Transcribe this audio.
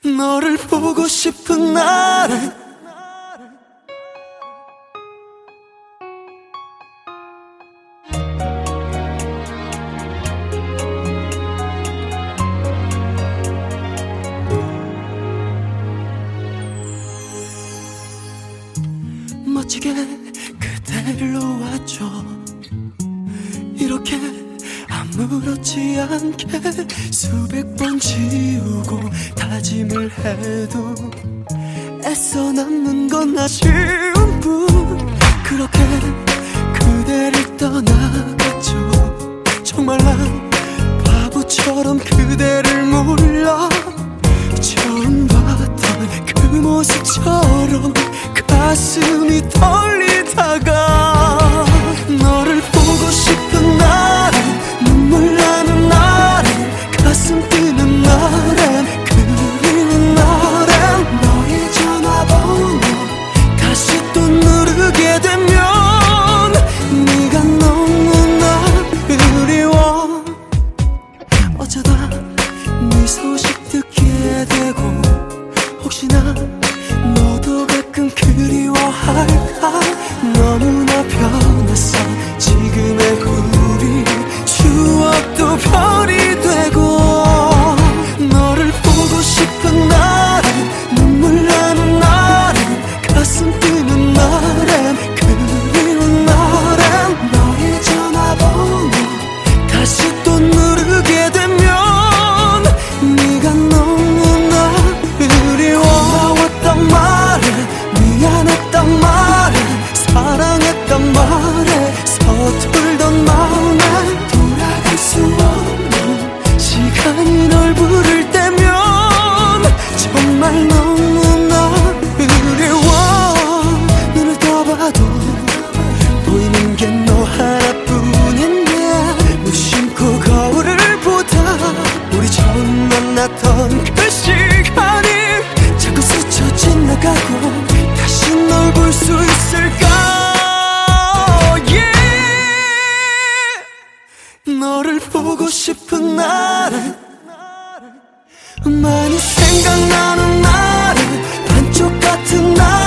너를 보고 싶은 날은 멋지게 그대를 놓았죠. 이렇게 아무렇지 않게 수백 번 지우고 다짐을 해도 애써 남는 건 아쉬운 뿐. 그렇게 그대를 떠나갔죠. 정말 난 바보처럼 그대를 몰라. 처음 봤던 그 모습처럼 가슴이 떨리다가 너를 보고 싶은 날엔 눈물 나는 날엔 가슴 뛰는 날엔 그리는 날엔 너의 전화번호 다시 또 누르게 되면 네가 너무나 그리워. 어쩌다 네 소식 듣게 되고 혹시나 너도 가끔 그리워할까. 너무나 변했어 지금의 우리. 추억도 별이 되고 너를 보고 싶은 날엔 눈물 나는 날엔 가슴 뛰는 날엔 그리운 날엔 너의 전화번호 다시 또 누르게 되면 네가 너무나 그리워. 고마웠단 말에 미안했단 말에 사랑했단 말에 서툴던 마음에 돌아갈 수 없는 시간이 널 부를 때면 정말 너무나 그리워. 눈을 떠봐도 보이는 게 너 하나뿐인데 무심코 거울을 보다 우리 처음 만났던 그 시간이 자꾸 스쳐 지나가고 다시 널 볼 수 있을까. yeah. 너를 보고 싶은 날엔 많이 생각나는 날엔 반쪽 같은 날